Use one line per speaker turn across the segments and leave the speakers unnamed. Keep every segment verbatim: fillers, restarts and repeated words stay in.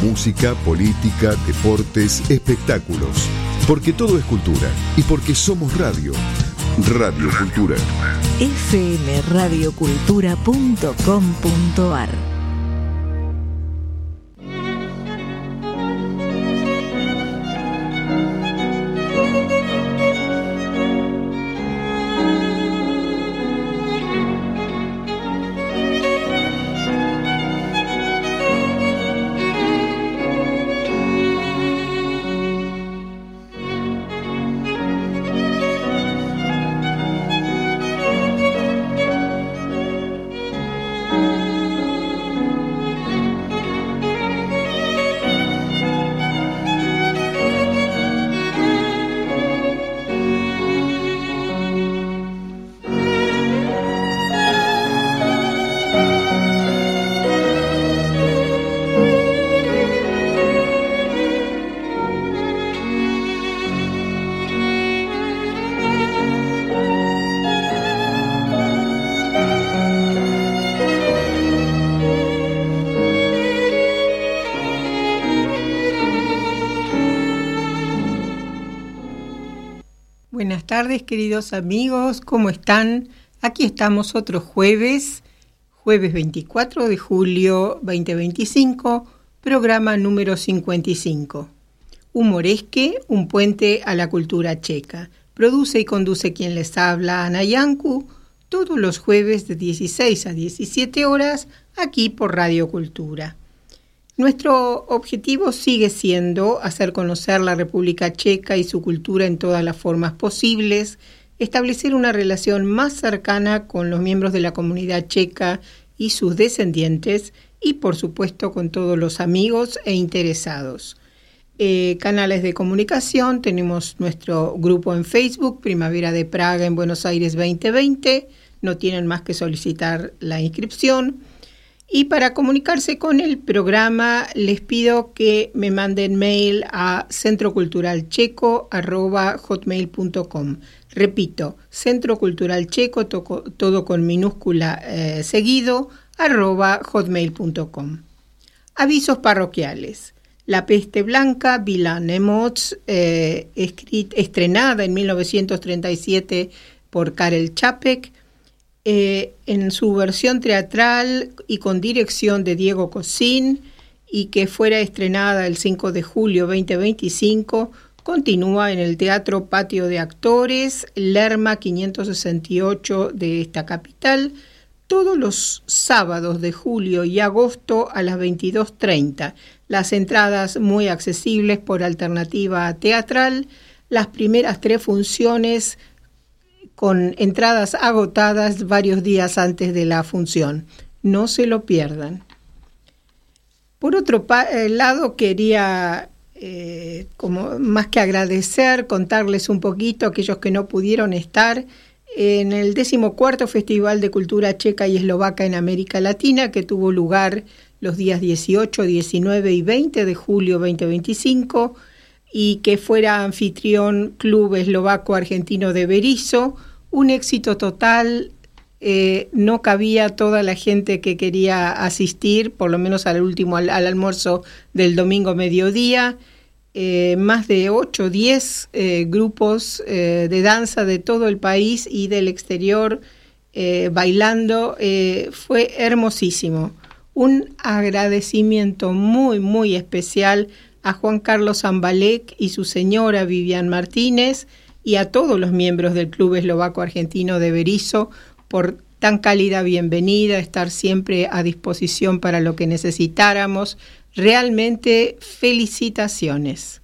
música, política, deportes, espectáculos. Porque todo es cultura y porque somos radio. Radio Cultura.
efe eme radio cultura punto com punto ar.
Buenas tardes, queridos amigos, ¿cómo están? Aquí estamos otro jueves, jueves veinticuatro de julio veinte veinticinco, programa número cincuenta y cinco. Humoresque, un puente a la cultura checa. Produce y conduce quien les habla, Ana Yancu, todos los jueves de dieciséis a diecisiete horas, aquí por Radio Cultura. Nuestro objetivo sigue siendo hacer conocer la República Checa y su cultura en todas las formas posibles, establecer una relación más cercana con los miembros de la comunidad checa y sus descendientes y, por supuesto, con todos los amigos e interesados. Eh, canales de comunicación, tenemos nuestro grupo en Facebook, Primavera de Praga en Buenos Aires veinte veinte, no tienen más que solicitar la inscripción. Y para comunicarse con el programa les pido que me manden mail a centroculturalcheco arroba hotmail punto com. Repito, centroculturalcheco, to- todo con minúscula eh, seguido, arroba hotmail punto com. Avisos parroquiales. La peste blanca, Vila Nemots, eh, escrit- estrenada en mil novecientos treinta y siete por Karel Čapek, Eh, en su versión teatral y con dirección de Diego Cosín, y que fuera estrenada el cinco de julio veinte veinticinco, continúa en el Teatro Patio de Actores, Lerma quinientos sesenta y ocho de esta capital, todos los sábados de julio y agosto a las veintidós treinta. Las entradas muy accesibles por alternativa teatral, las primeras tres funciones con entradas agotadas varios días antes de la función. No se lo pierdan. Por otro pa- lado, quería, eh, como más que agradecer, contarles un poquito a aquellos que no pudieron estar en el decimocuarto Festival de Cultura Checa y Eslovaca en América Latina, que tuvo lugar los días dieciocho, diecinueve y veinte de julio veinte veinticinco, y que fuera anfitrión Club Eslovaco Argentino de Berisso. Un éxito total, eh, no cabía toda la gente que quería asistir, por lo menos al último, al, al almuerzo del domingo mediodía. Eh, más de ocho o diez eh, grupos eh, de danza de todo el país y del exterior eh, bailando. Eh, fue hermosísimo. Un agradecimiento muy, muy especial a Juan Carlos Zambalek y su señora Vivian Martínez y a todos los miembros del Club Eslovaco Argentino de Berisso por tan cálida bienvenida, estar siempre a disposición para lo que necesitáramos. Realmente felicitaciones.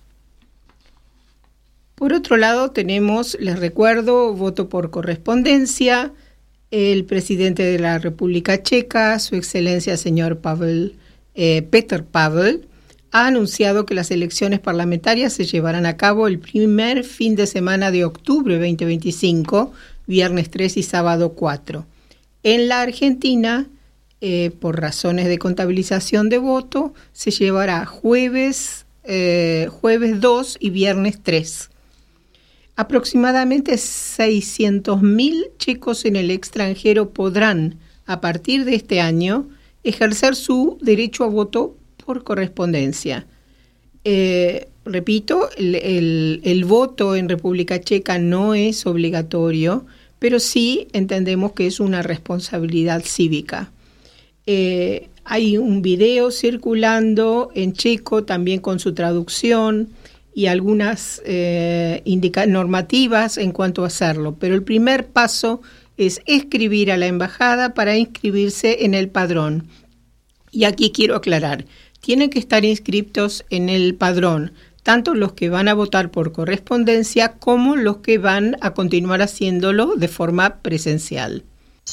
Por otro lado tenemos, les recuerdo, voto por correspondencia. El presidente de la República Checa, su excelencia señor Pavel, eh, Petr Pavel, ha anunciado que las elecciones parlamentarias se llevarán a cabo el primer fin de semana de octubre veinte veinticinco, viernes tres y sábado cuatro. En la Argentina, eh, por razones de contabilización de voto, se llevará jueves, eh, jueves dos y viernes tres. Aproximadamente seiscientos mil checos en el extranjero podrán, a partir de este año, ejercer su derecho a voto por correspondencia. Eh, repito, el, el, el voto en República Checa no es obligatorio, pero sí entendemos que es una responsabilidad cívica. Eh, hay un video circulando en checo también con su traducción y algunas eh, indica- normativas en cuanto a hacerlo, pero el primer paso es escribir a la embajada para inscribirse en el padrón. Y aquí quiero aclarar, tienen que estar inscritos en el padrón, tanto los que van a votar por correspondencia como los que van a continuar haciéndolo de forma presencial.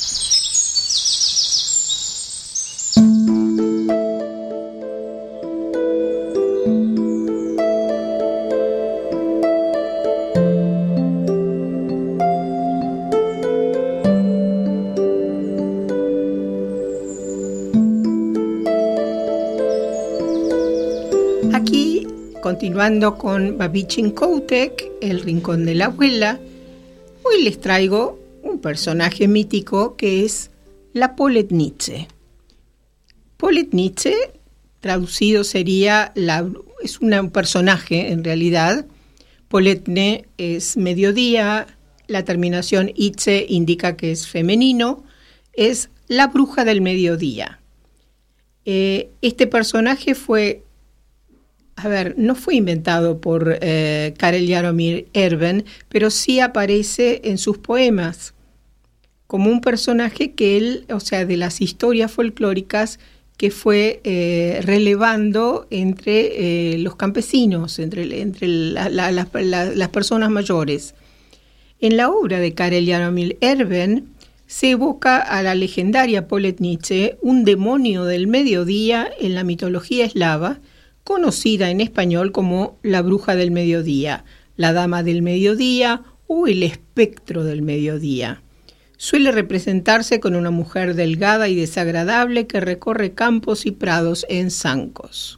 Aquí, continuando con Babichin Koutek, El Rincón de la Abuela, hoy les traigo un personaje mítico que es la Poletnice. Poletnice, traducido sería, la, es una, un personaje en realidad. Poletne es mediodía, la terminación itze indica que es femenino, es la bruja del mediodía. Eh, este personaje fue... A ver, no fue inventado por eh, Karel Jaromír Erben, pero sí aparece en sus poemas como un personaje que él, o sea, de las historias folclóricas que fue eh, relevando entre eh, los campesinos, entre, entre la, la, la, la, las personas mayores. En la obra de Karel Jaromír Erben se evoca a la legendaria Poletnice, un demonio del mediodía en la mitología eslava, conocida en español como la bruja del mediodía, la dama del mediodía o el espectro del mediodía. Suele representarse con una mujer delgada y desagradable que recorre campos y prados en zancos.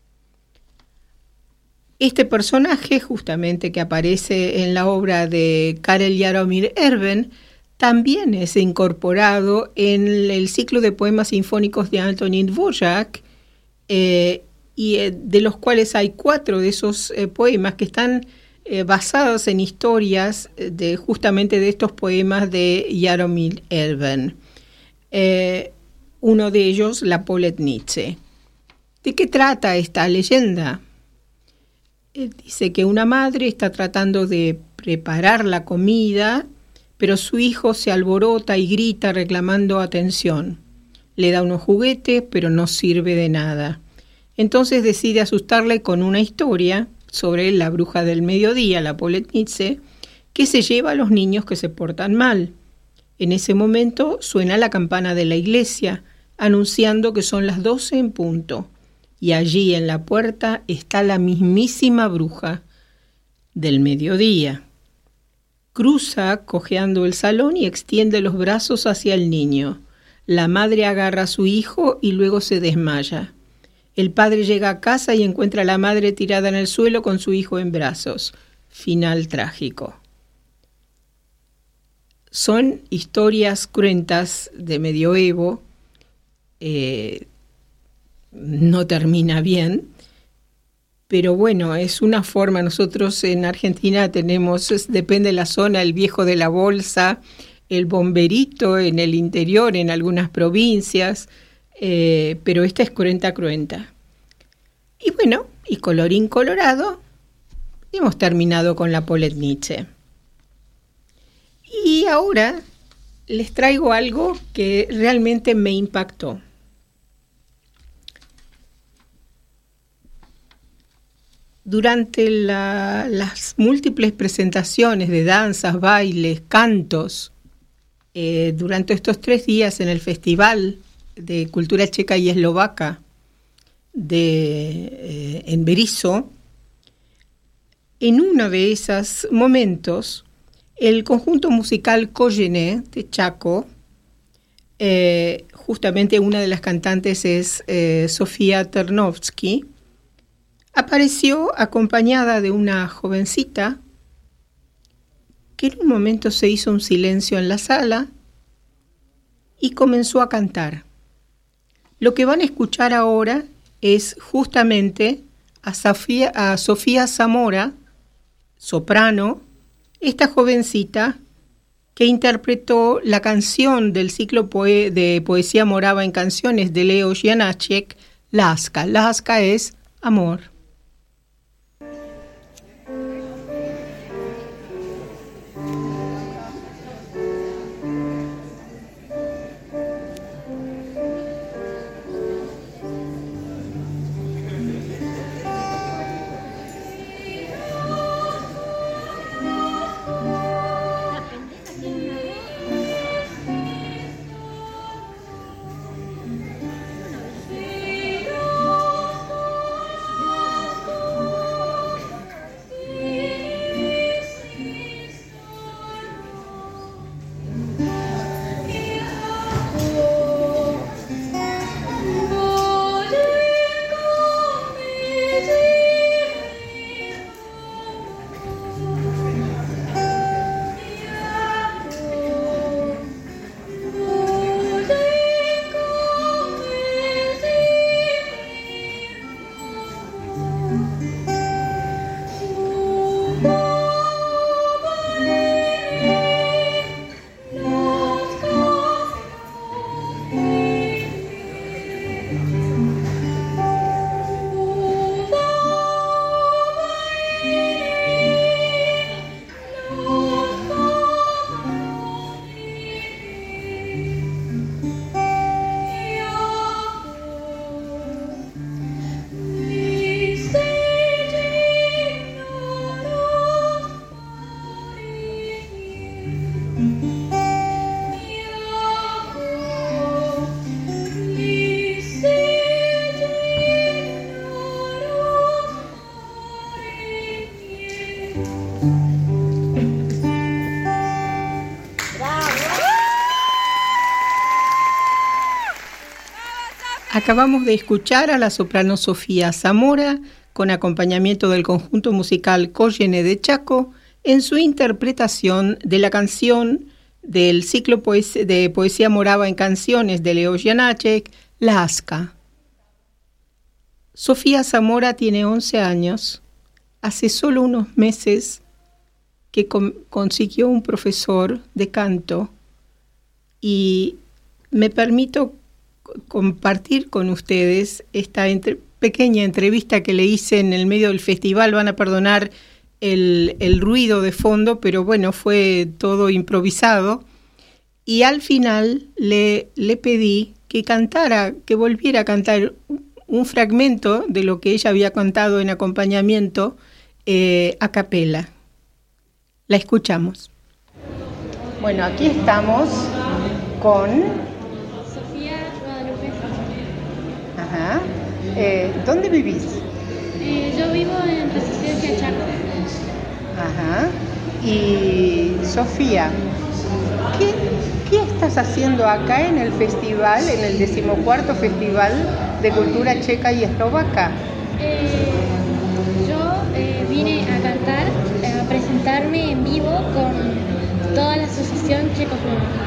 Este personaje, justamente que aparece en la obra de Karel Jaromír Erben, también es incorporado en el ciclo de poemas sinfónicos de Antonín Dvořák, eh, y eh, de los cuales hay cuatro de esos eh, poemas que están eh, basados en historias de justamente de estos poemas de Jaromír Erben. Eh, uno de ellos, la Poletnice. ¿De qué trata esta leyenda? Eh, dice que una madre está tratando de preparar la comida, pero su hijo se alborota y grita reclamando atención. Le da unos juguetes, pero no sirve de nada. Entonces decide asustarle con una historia sobre la bruja del mediodía, la Poletnice, que se lleva a los niños que se portan mal. En ese momento suena la campana de la iglesia, anunciando que son las doce en punto, y allí en la puerta está la mismísima bruja del mediodía. Cruza cojeando el salón y extiende los brazos hacia el niño. La madre agarra a su hijo y luego se desmaya. El padre llega a casa y encuentra a la madre tirada en el suelo con su hijo en brazos. Final trágico. Son historias cruentas de medioevo. Eh, no termina bien. Pero bueno, es una forma. Nosotros en Argentina tenemos, es, depende de la zona, el viejo de la bolsa, el bomberito en el interior, en algunas provincias. Eh, pero esta es cruenta, cruenta. Y bueno, y colorín colorado, hemos terminado con la Poletnice. Y ahora les traigo algo que realmente me impactó. Durante la, las múltiples presentaciones de danzas, bailes, cantos, eh, durante estos tres días en el Festival de Cultura Checa y Eslovaca de, eh, en Berisso, en uno de esos momentos, el conjunto musical Kožené de Chaco, eh, justamente una de las cantantes es eh, Sofía Ternovsky, apareció acompañada de una jovencita que en un momento se hizo un silencio en la sala y comenzó a cantar. Lo que van a escuchar ahora es justamente a Sofía, a Sofía Zamora, soprano, esta jovencita que interpretó la canción del ciclo poe- de poesía morava en canciones de Leo Janáček, Láska. Láska es amor. Acabamos de escuchar a la soprano Sofía Zamora con acompañamiento del conjunto musical Collene de Chaco en su interpretación de la canción del ciclo poes- de poesía morava en canciones de Leo Janáček, Láska. Sofía Zamora tiene once años. Hace solo unos meses que com- consiguió un profesor de canto y me permito compartir con ustedes esta entre, pequeña entrevista que le hice en el medio del festival. Van a perdonar el, el ruido de fondo, pero bueno, fue todo improvisado. Y al final le, le pedí que cantara, que volviera a cantar un, un fragmento de lo que ella había cantado en acompañamiento eh, a capela. La escuchamos. Bueno, aquí estamos con... Ajá. Eh, ¿Dónde vivís?
Eh, yo vivo en Resistencia Chaco.
Ajá. Y Sofía, ¿qué, ¿qué estás haciendo acá en el festival, en el decimocuarto Festival de Cultura Checa y Eslovaca?
Eh, yo eh, vine a cantar, a presentarme en vivo con toda la asociación Checo-Eslovaca.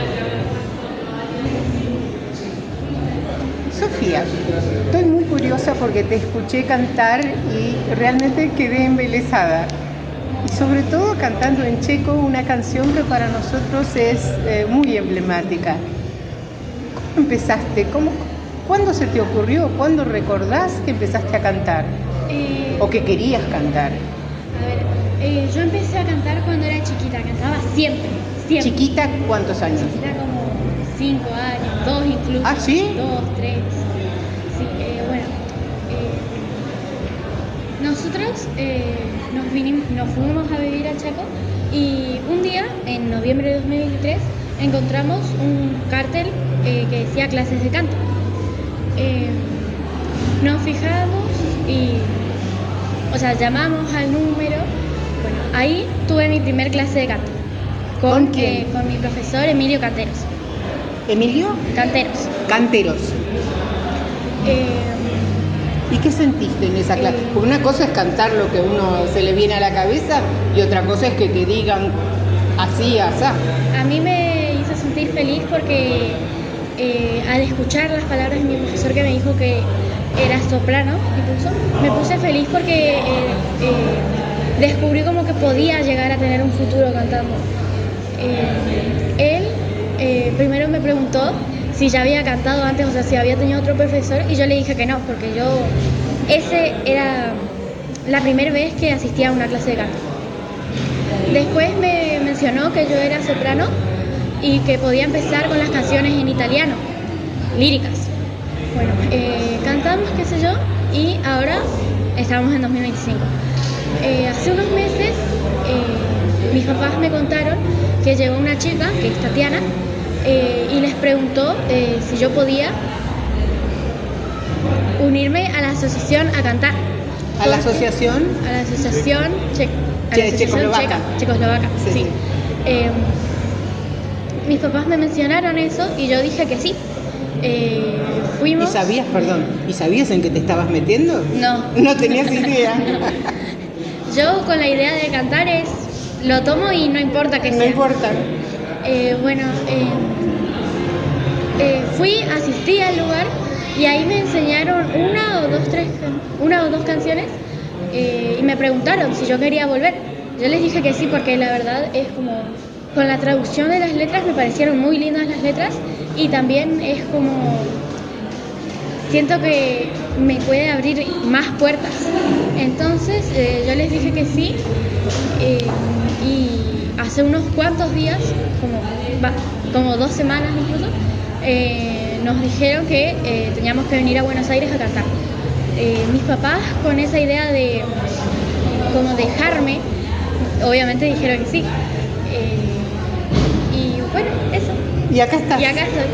Sofía, estoy muy curiosa porque te escuché cantar y realmente quedé embelesada. Y sobre todo cantando en checo una canción que para nosotros es eh, muy emblemática. ¿Cómo empezaste? ¿Cómo, ¿Cuándo se te ocurrió? ¿Cuándo recordás que empezaste a cantar?
Eh,
¿O que querías cantar?
A ver, eh, yo empecé a cantar cuando era chiquita, cantaba siempre, siempre.
¿Chiquita cuántos años?
Chiquita como cinco años, dos incluso.
¿Ah, sí?
Dos, tres. Sí, eh, bueno. Eh, nosotros eh, nos, vinimos, nos fuimos a vivir a Chaco y un día, en noviembre de dos mil veintitrés, encontramos un cartel eh, que decía clases de canto. Eh, nos fijamos y, o sea, llamamos al número. Bueno, ahí tuve mi primer clase de canto. Con,
¿Con quién?
Eh, con mi profesor Emilio Canteros.
¿Emilio?
Canteros.
Canteros.
Eh,
¿Y qué sentiste en esa clase?
Eh,
Porque una cosa es cantar lo que uno se le viene a la cabeza y otra cosa es que te digan así, asá.
a mí me hizo sentir feliz porque eh, al escuchar las palabras de mi profesor que me dijo que era soprano, incluso, me puse feliz porque eh, eh, descubrí como que podía llegar a tener un futuro cantando. Eh, él eh, primero me preguntó si ya había cantado antes, o sea, si había tenido otro profesor, y yo le dije que no, porque yo, ese era la primera vez que asistía a una clase de canto. Después me mencionó que yo era soprano y que podía empezar con las canciones en italiano, líricas. Bueno, eh, cantamos, qué sé yo, y ahora estamos en dos mil veinticinco. Eh, hace unos meses eh, mis papás me contaron que llegó una chica, que es Tatiana, eh, y les preguntó eh, si yo podía unirme a la asociación a cantar.
¿A la asociación?
A la asociación, che- a
Che-
la asociación
checoslovaca.
checa, checoslovaca,
Sí,
sí.
sí.
Eh, mis papás me mencionaron eso y yo dije que sí. Eh, fuimos.
¿Y sabías, perdón, ¿y sabías en qué te estabas metiendo?
No.
No tenías idea.
Yo con la idea de cantar es, lo tomo y no importa que
No
sea.
importa.
Eh, bueno, eh, eh, fui, asistí al lugar y ahí me enseñaron una o dos, tres, una o dos canciones eh, y me preguntaron si yo quería volver. Yo les dije que sí porque la verdad es como, con la traducción de las letras me parecieron muy lindas las letras y también es como, siento que me puede abrir más puertas. Entonces eh, yo les dije que sí eh, y hace unos cuantos días, como, va, como dos semanas incluso, eh, nos dijeron que eh, teníamos que venir a Buenos Aires a cantar. Eh, mis papás con esa idea de como dejarme, obviamente dijeron que sí. Eh, y bueno, eso.
Y acá estás.
Y acá estoy.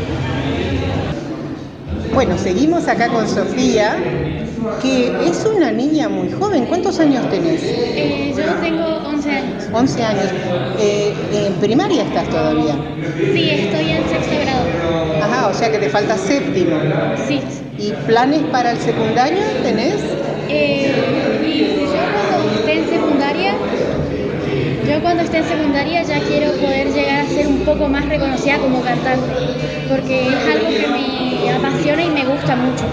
Bueno, seguimos acá con Sofía, que es una niña muy joven. ¿Cuántos años tenés?
Eh, yo tengo once años.
once años. Eh, ¿En primaria estás todavía?
Sí, estoy en sexto grado.
Ajá, o sea que te falta séptimo.
Sí.
¿Y planes para el secundario tenés?
Eh, y yo cuando esté en secundaria, yo cuando esté en secundaria ya quiero poder llegar a ser un poco más reconocida como cantante, porque es algo que me apasiona y me gusta mucho.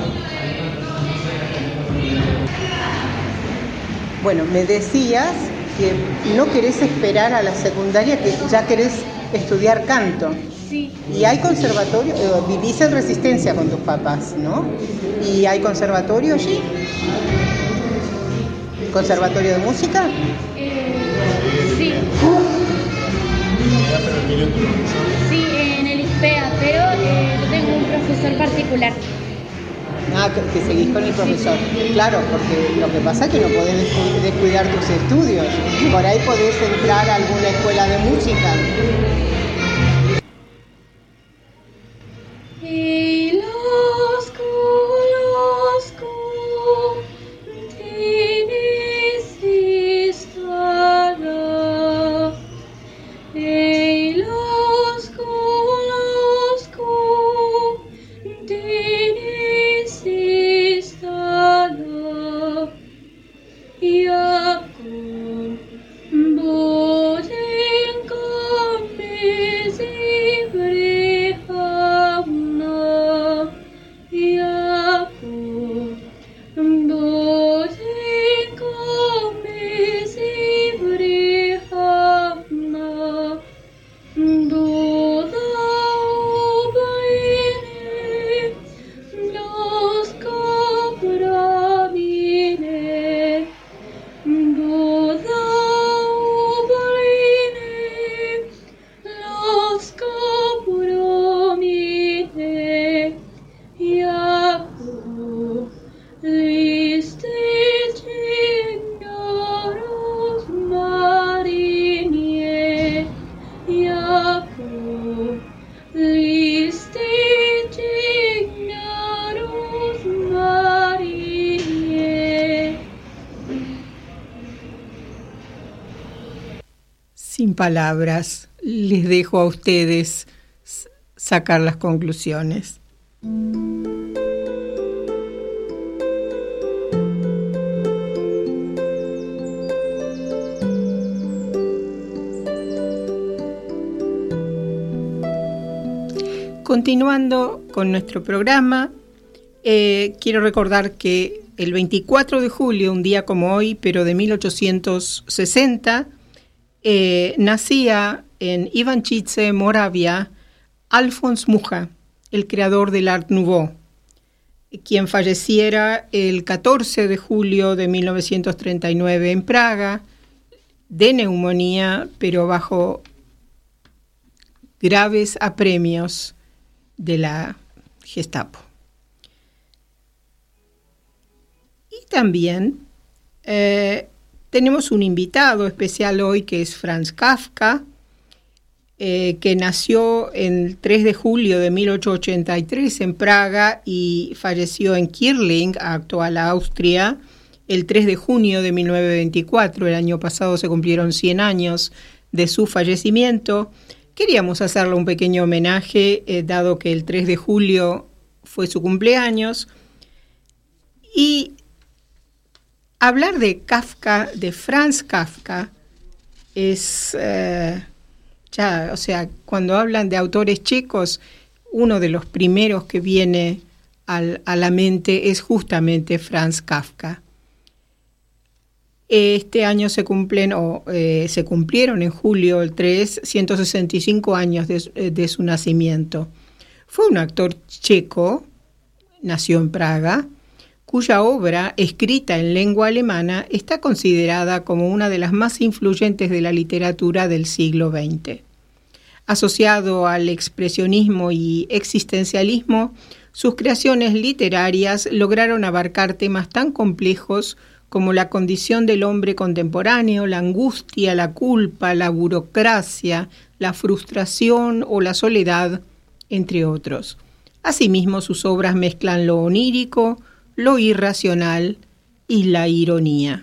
Bueno, me decías que no querés esperar a la secundaria, que ya querés estudiar canto.
Sí.
Y hay conservatorio, eh, vivís en Resistencia con tus papás, ¿no? ¿Y hay conservatorio allí? ¿Conservatorio de música?
Eh, sí. Sí, en el ISPEA, pero eh, yo tengo un profesor particular.
Ah, que, que seguís con el profesor. Claro, porque lo que pasa es que no podés descu- descuidar tus estudios. Por ahí podés entrar a alguna escuela de música.
Y los conozco, tienes historia. Y los conozco, tienes historia. Y aku boten kami sibri hamna. Y aku boten kami sibri hamna. Duda ubaine, los kapramine. Duda ubaine, los kapramine. Y aku listigiaros marine. Y aku listigiaros marine.
Sin palabras, les dejo a ustedes s- sacar las conclusiones. Continuando con nuestro programa, Eh, quiero recordar que el veinticuatro de julio, un día como hoy, pero de mil ochocientos sesenta, eh, nacía en Ivančice, Moravia, Alfons Mucha, el creador del Art Nouveau, quien falleciera el catorce de julio de mil novecientos treinta y nueve en Praga, de neumonía, pero bajo graves apremios de la Gestapo. Y también eh, tenemos un invitado especial hoy, que es Franz Kafka, eh, que nació el tres de julio de mil ochocientos ochenta y tres en Praga y falleció en Kirling, actual Austria, el tres de junio de mil novecientos veinticuatro. El año pasado se cumplieron cien años de su fallecimiento. Queríamos hacerle un pequeño homenaje, eh, dado que el tres de julio fue su cumpleaños. Y hablar de Kafka, de Franz Kafka, es eh, ya, o sea, cuando hablan de autores checos, uno de los primeros que viene al, a la mente es justamente Franz Kafka. Este año se cumplen, o eh, se cumplieron en julio el tres, ciento sesenta y cinco años de, de su nacimiento. Fue un actor checo, nació en Praga, cuya obra, escrita en lengua alemana, está considerada como una de las más influyentes de la literatura del siglo veinte. Asociado al expresionismo y existencialismo, sus creaciones literarias lograron abarcar temas tan complejos como la condición del hombre contemporáneo, la angustia, la culpa, la burocracia, la frustración o la soledad, entre otros. Asimismo, sus obras mezclan lo onírico, lo irracional y la ironía.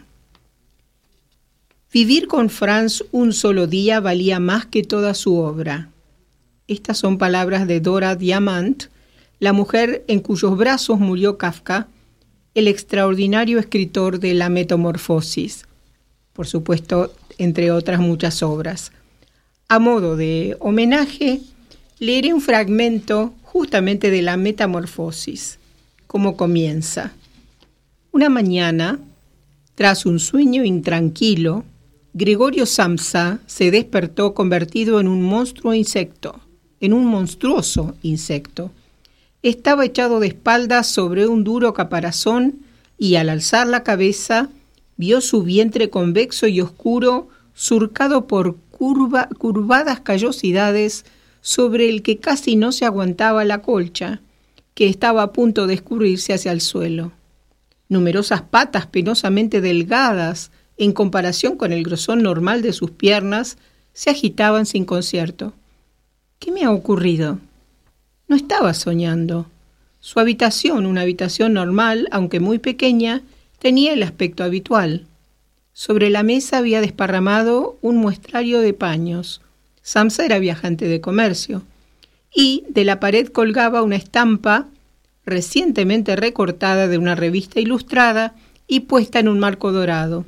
Vivir con Franz un solo día valía más que toda su obra. Estas son palabras de Dora Diamant, la mujer en cuyos brazos murió Kafka, el extraordinario escritor de La Metamorfosis, por supuesto, entre otras muchas obras. A modo de homenaje, leeré un fragmento justamente de La Metamorfosis, como comienza. Una mañana, tras un sueño intranquilo, Gregorio Samsa se despertó convertido en un monstruo insecto, en un monstruoso insecto. Estaba echado de espaldas sobre un duro caparazón y al alzar la cabeza vio su vientre convexo y oscuro surcado por curva, curvadas callosidades sobre el que casi no se aguantaba la colcha, que estaba a punto de escurrirse hacia el suelo. Numerosas patas penosamente delgadas en comparación con el grosor normal de sus piernas se agitaban sin concierto. ¿Qué me ha ocurrido? No estaba soñando. Su habitación, una habitación normal, aunque muy pequeña, tenía el aspecto habitual. Sobre la mesa había desparramado un muestrario de paños. Samsa era viajante de comercio. Y de la pared colgaba una estampa recientemente recortada de una revista ilustrada y puesta en un marco dorado.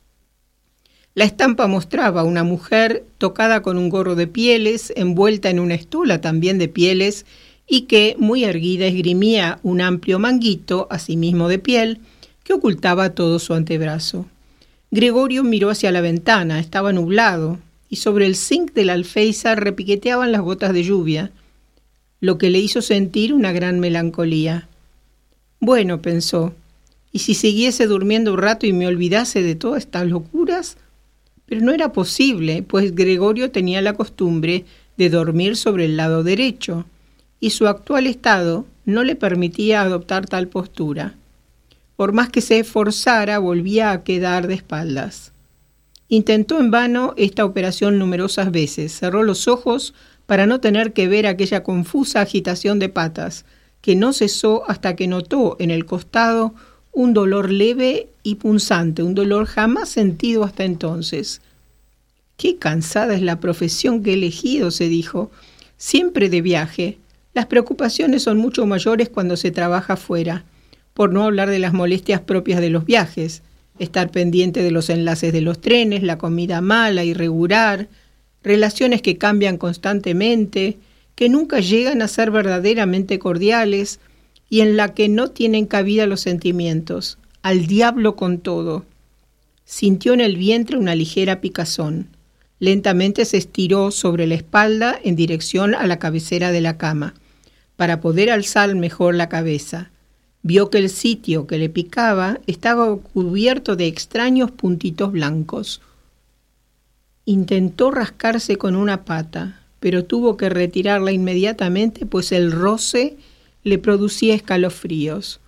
La estampa mostraba a una mujer tocada con un gorro de pieles, envuelta en una estola también de pieles, y que, muy erguida, esgrimía un amplio manguito, asimismo de piel, que ocultaba todo su antebrazo. Gregorio miró hacia la ventana, estaba nublado, y sobre el zinc del alféizar repiqueteaban las gotas de lluvia, lo que le hizo sentir una gran melancolía. Bueno, pensó, ¿y si siguiese durmiendo un rato y me olvidase de todas estas locuras? Pero no era posible, pues Gregorio tenía la costumbre de dormir sobre el lado derecho, y su actual estado no le permitía adoptar tal postura. Por más que se esforzara, volvía a quedar de espaldas. Intentó en vano esta operación numerosas veces. Cerró los ojos para no tener que ver aquella confusa agitación de patas, que no cesó hasta que notó en el costado un dolor leve y punzante, un dolor jamás sentido hasta entonces. «Qué cansada es la profesión que he elegido», se dijo. «Siempre de viaje. Las preocupaciones son mucho mayores cuando se trabaja fuera, por no hablar de las molestias propias de los viajes, estar pendiente de los enlaces de los trenes, la comida mala, irregular, relaciones que cambian constantemente, que nunca llegan a ser verdaderamente cordiales, y en la que no tienen cabida los sentimientos. Al diablo con todo. Sintió en el vientre una ligera picazón. Lentamente se estiró sobre la espalda en dirección a la cabecera de la cama, para poder alzar mejor la cabeza. Vio que el sitio que le picaba estaba cubierto de extraños puntitos blancos. Intentó rascarse con una pata, pero tuvo que retirarla inmediatamente, pues el roce le producía escalofríos.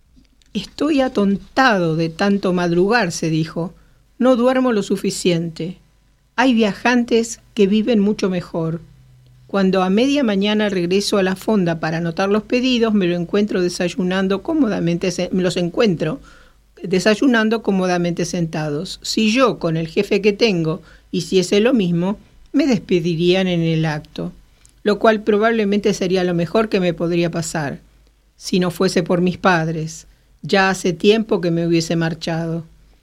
«Estoy atontado de tanto madrugar», se dijo. «No duermo lo suficiente. Hay viajantes que viven mucho mejor. Cuando a media mañana regreso a la fonda para anotar los pedidos, me lo encuentro desayunando cómodamente, me los encuentro desayunando cómodamente sentados. Si yo, con el jefe que tengo, hiciese lo mismo, me despedirían en el acto, lo cual probablemente sería lo mejor que me podría pasar, si no fuese por mis padres. Ya hace tiempo que me hubiese marchado.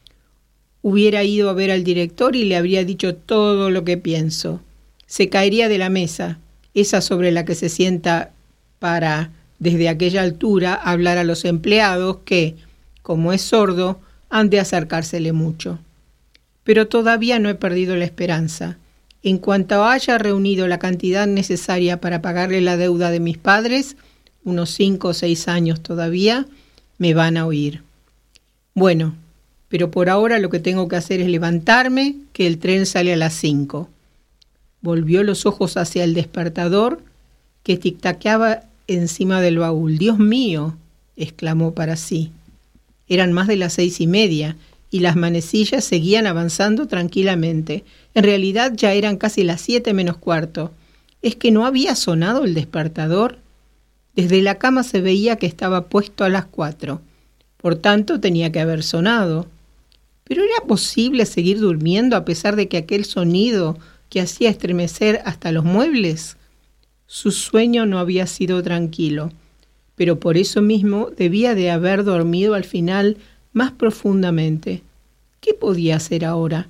Hubiera ido a ver al director y le habría dicho todo lo que pienso. Se caería de la mesa, esa sobre la que se sienta para, desde aquella altura, hablar a los empleados que, como es sordo, han de acercársele mucho. Pero todavía no he perdido la esperanza. En cuanto haya reunido la cantidad necesaria para pagarle la deuda de mis padres, unos cinco o seis años todavía, me van a oír. Bueno, pero por ahora lo que tengo que hacer es levantarme, que el tren sale a las cinco. Volvió los ojos hacia el despertador que tic-taqueaba encima del baúl. «Dios mío», exclamó para sí. Eran más de las seis y media y las manecillas seguían avanzando tranquilamente. En realidad ya eran casi las siete menos cuarto. ¿Es que no había sonado el despertador? Desde la cama se veía que estaba puesto a las cuatro. Por tanto, tenía que haber sonado. ¿Pero era posible seguir durmiendo a pesar de que aquel sonido que hacía estremecer hasta los muebles? Su sueño no había sido tranquilo, pero por eso mismo debía de haber dormido al final más profundamente. ¿Qué podía hacer ahora?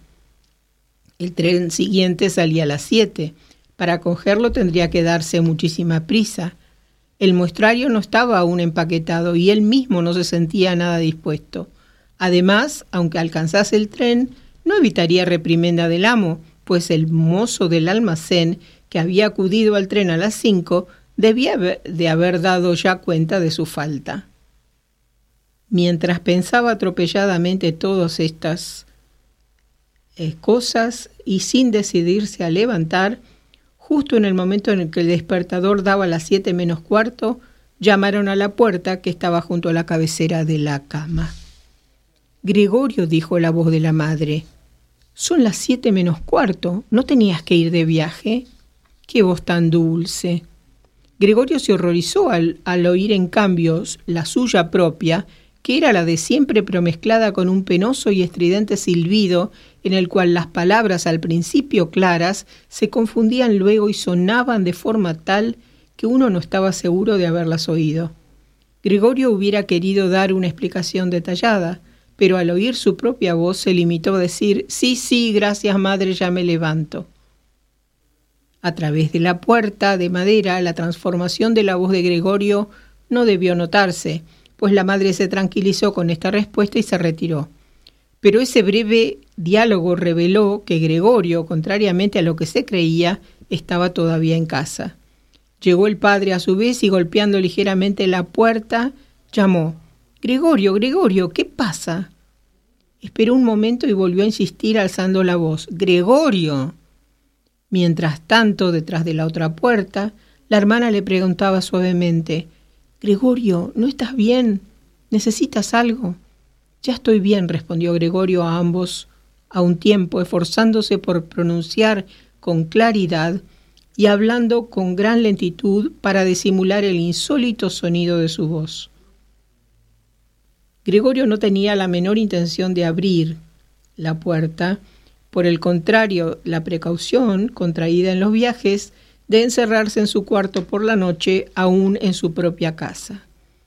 El tren siguiente salía a las siete. Para cogerlo tendría que darse muchísima prisa. El muestrario no estaba aún empaquetado y él mismo no se sentía nada dispuesto. Además, aunque alcanzase el tren, no evitaría reprimenda del amo, pues el mozo del almacén, que había acudido al tren a las cinco, debía de haber dado ya cuenta de su falta. Mientras pensaba atropelladamente todas estas eh, cosas y sin decidirse a levantar, justo en el momento en el que el despertador daba las siete menos cuarto, llamaron a la puerta que estaba junto a la cabecera de la cama. «Gregorio», dijo la voz de la madre, «son las siete menos cuarto. ¿No tenías que ir de viaje?» «Qué voz tan dulce». Gregorio se horrorizó al, al oír en cambio la suya propia, que era la de siempre, pero mezclada con un penoso y estridente silbido, en el cual las palabras al principio claras se confundían luego y sonaban de forma tal que uno no estaba seguro de haberlas oído. Gregorio hubiera querido dar una explicación detallada, pero al oír su propia voz se limitó a decir: «Sí, sí, gracias madre, ya me levanto». A través de la puerta de madera, la transformación de la voz de Gregorio no debió notarse, pues la madre se tranquilizó con esta respuesta y se retiró. Pero ese breve diálogo reveló que Gregorio, contrariamente a lo que se creía, estaba todavía en casa. Llegó el padre a su vez y, golpeando ligeramente la puerta, llamó: «Gregorio, Gregorio, ¿qué pasa?» Esperó un momento y volvió a insistir alzando la voz: «¡Gregorio!». Mientras tanto, detrás de la otra puerta, la hermana le preguntaba suavemente: «Gregorio, ¿no estás bien? ¿Necesitas algo?» «Ya estoy bien», respondió Gregorio a ambos a un tiempo, esforzándose por pronunciar con claridad y hablando con gran lentitud para disimular el insólito sonido de su voz. Gregorio no tenía la menor intención de abrir la puerta. Por el contrario, la precaución, contraída en los viajes, de encerrarse en su cuarto por la noche, aún en su propia casa.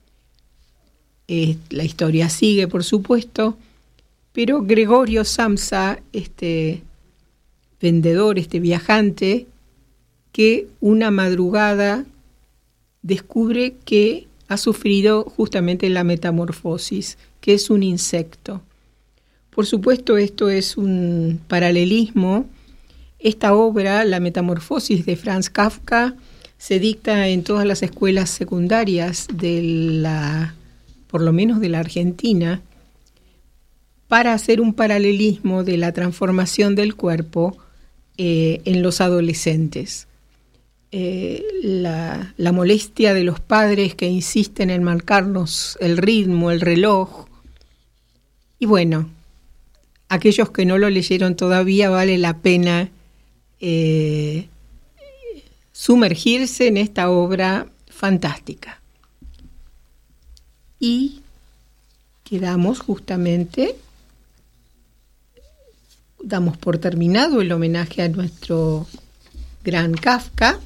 Eh, la historia sigue, por supuesto, pero Gregorio Samsa, este vendedor, este viajante, que una madrugada descubre que ha sufrido justamente la metamorfosis, que es un insecto. Por supuesto, esto es un paralelismo. Esta obra, La Metamorfosis de Franz Kafka, se dicta en todas las escuelas secundarias de la, por lo menos de la Argentina, para hacer un paralelismo de la transformación del cuerpo eh, en los adolescentes. Eh, la, la molestia de los padres que insisten en marcarnos el ritmo, el reloj. Y bueno, aquellos que no lo leyeron todavía, vale la pena eh, sumergirse en esta obra fantástica. Y quedamos justamente, damos por terminado el homenaje a nuestro gran Kafka.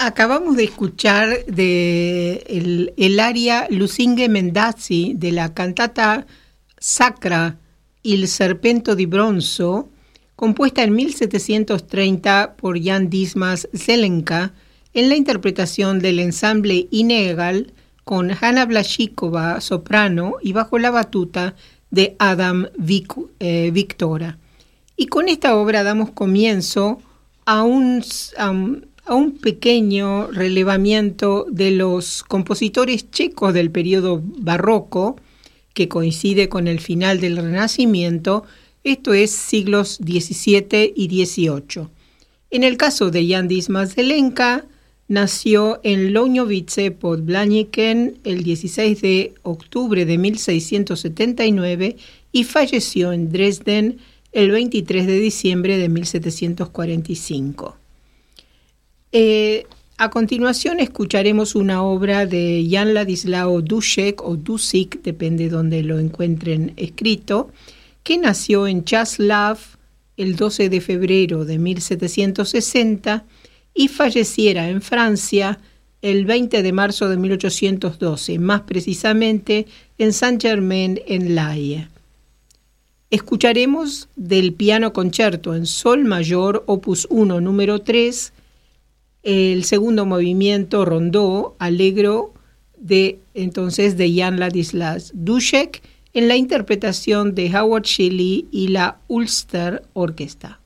Acabamos de escuchar de el, el aria Lusinghe Mendazzi de la cantata sacra Il Serpento di Bronzo, compuesta en mil setecientos treinta por Jan Dismas Zelenka, en la interpretación del ensamble Inegal, con Hanna Blaszczykova, soprano, y bajo la batuta de Adam Vic, eh, Victora. Y con esta obra damos comienzo a un, a un, a un pequeño relevamiento de los compositores checos del periodo barroco, que coincide con el final del Renacimiento, esto es siglos diecisiete y dieciocho. En el caso de Jan Dismas Zelenka, nació en Loñovice pod Blaniken el dieciséis de octubre de mil seiscientos setenta y nueve y falleció en Dresden el veintitrés de diciembre de mil setecientos cuarenta y cinco. Eh, a continuación escucharemos una obra de Jan Ladislao Dušek o Dušik, depende de donde lo encuentren escrito, que nació en Čáslav el doce de febrero de mil setecientos sesenta y falleciera en Francia el veinte de marzo de mil ochocientos doce, más precisamente en Saint-Germain-en-Laye. Escucharemos del piano concierto en sol mayor, opus uno, número tres, el segundo movimiento rondó, allegro, de entonces de Jan Ladislav Dušek, en la interpretación de Howard Shelley y la Ulster Orquesta.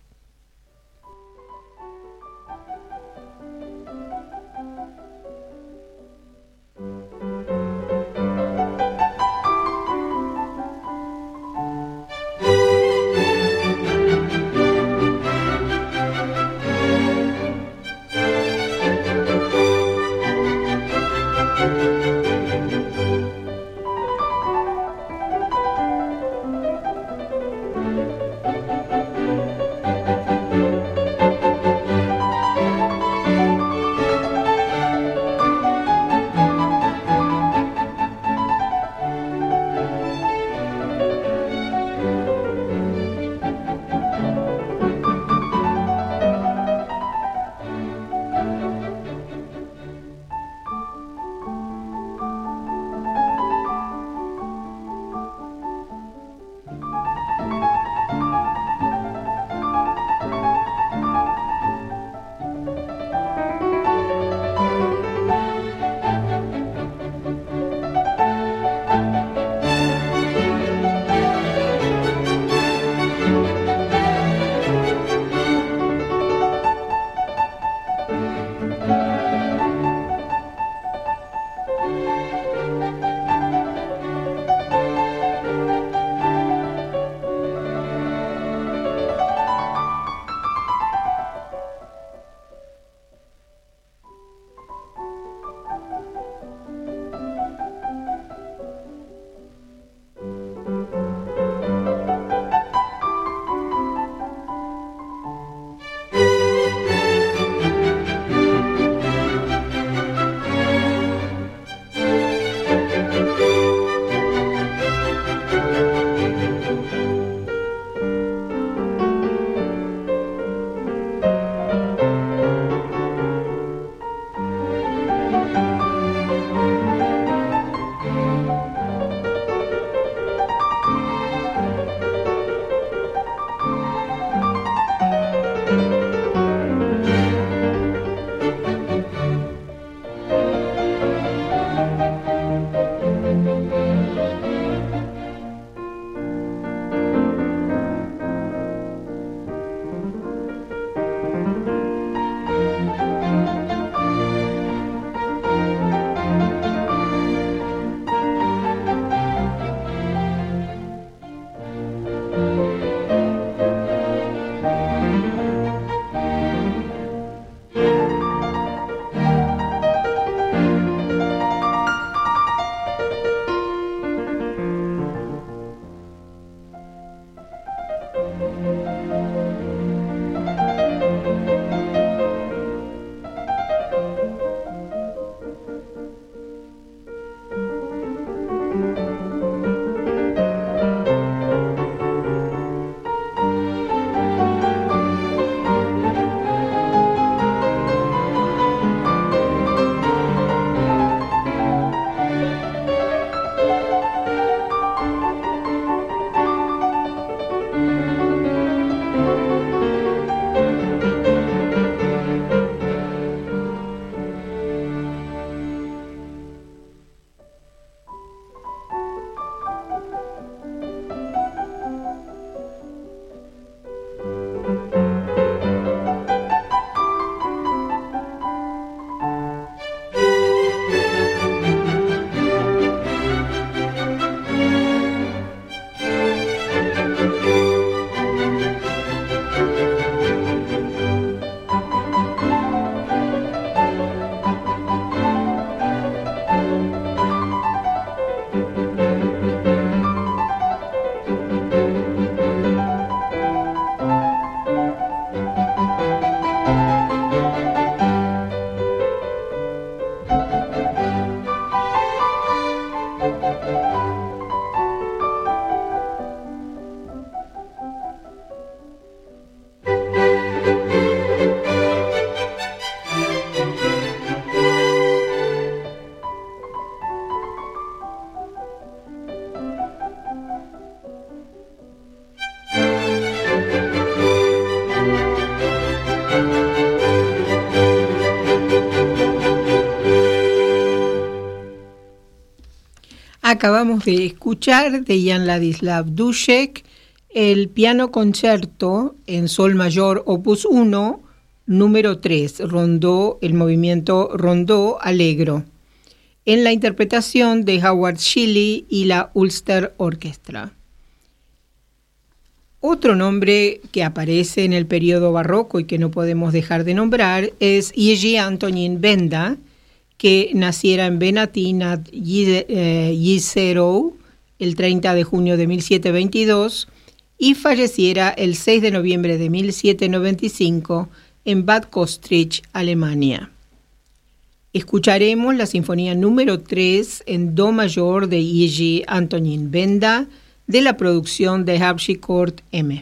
Acabamos de escuchar de Jan Ladislav Dušek el piano concerto en sol mayor opus uno, número tres, rondó, el movimiento rondó allegro, en la interpretación de Howard Shilly y la Ulster Orchestra. Otro nombre que aparece en el periodo barroco y que no podemos dejar de nombrar es Jerzy Antonín Benda, que naciera en Benaty nad Jizerou el treinta de junio de mil setecientos veintidós y falleciera el seis de noviembre de mil setecientos noventa y cinco en Bad Königstrich, Alemania. Escucharemos la sinfonía número tres en do mayor de Jerzy Antonín Benda de la producción de Harpsichord M.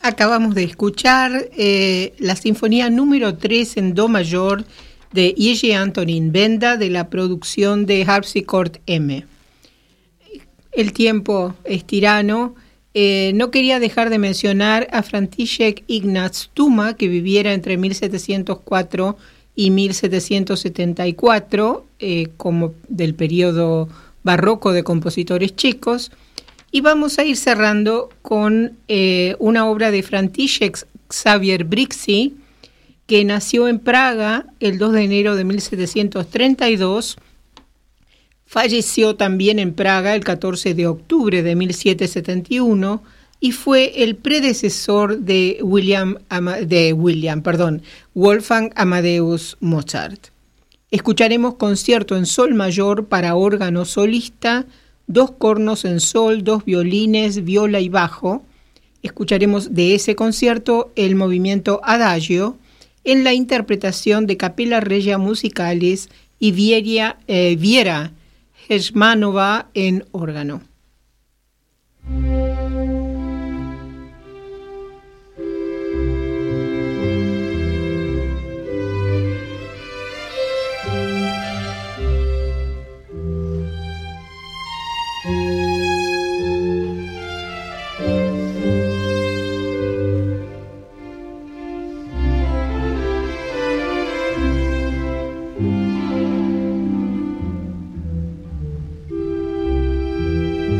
Acabamos de escuchar eh, la sinfonía número tres en do mayor de Jerzy Antonín Benda de la producción de Harpsichord M. El tiempo es tirano. Eh, no quería dejar de mencionar a František Ignác Tuma, que viviera entre mil setecientos cuatro y mil setecientos setenta y cuatro, eh, como del periodo barroco de compositores checos. Y vamos a ir cerrando con eh, una obra de František Xavier Brixi, que nació en Praga el dos de enero de mil setecientos treinta y dos, falleció también en Praga el catorce de octubre de mil setecientos setenta y uno y fue el predecesor de William, de William, perdón, Wolfgang Amadeus Mozart. Escucharemos concierto en sol mayor para órgano solista, dos cornos en sol, dos violines, viola y bajo. Escucharemos de ese concierto el movimiento Adagio en la interpretación de Capella Regia Musicalis y Viera, eh, Viera Hejmanova en órgano.
Thank you.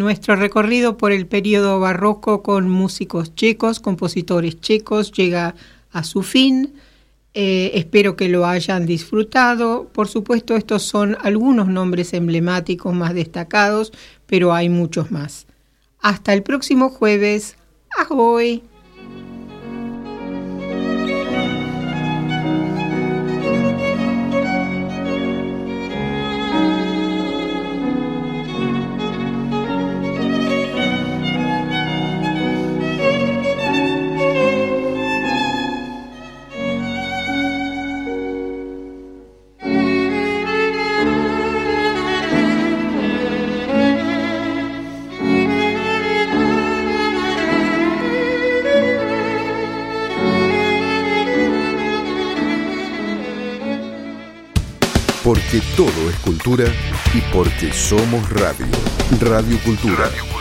nuestro recorrido por el periodo barroco con músicos checos, compositores checos, llega a su fin. Eh, espero que lo hayan disfrutado. Por supuesto, estos son algunos nombres emblemáticos más destacados, pero hay muchos más. Hasta el próximo jueves. ¡Ahoy!
Porque todo es cultura y porque somos radio. Radio Cultura. Radio Cultura.